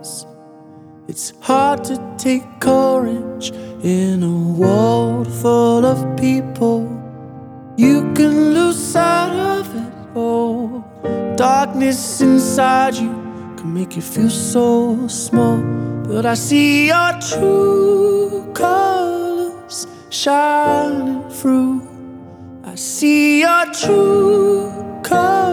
is. It's hard to take courage in a world full of people. You can lose sight of it all. Darkness inside you can make you feel so small. But I see your true colors shining through. I see your true colors.